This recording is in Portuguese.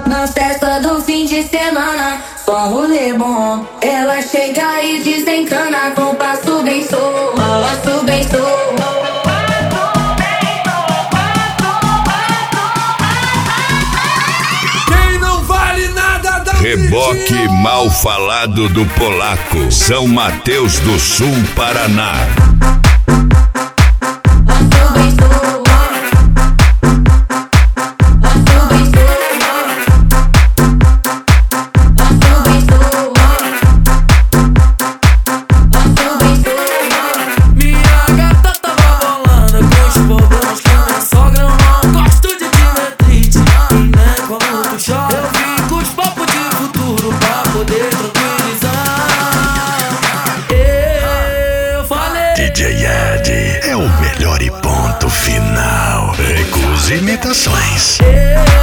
na festa do fim de semana. Só rolê bom, ela chega e desencana com passo bem solto, passo bem solto. Reboque mal falado do polaco, São Mateus do Sul, Paraná. Minha gata tava bolando com os problemas que minha sogra não gosto de diretriz, né? Quando tu chora eu fico os papos de futuro pra poder tranquilizar. Eu falei DJ Ed é o melhor e ponto final. Recuse imitações.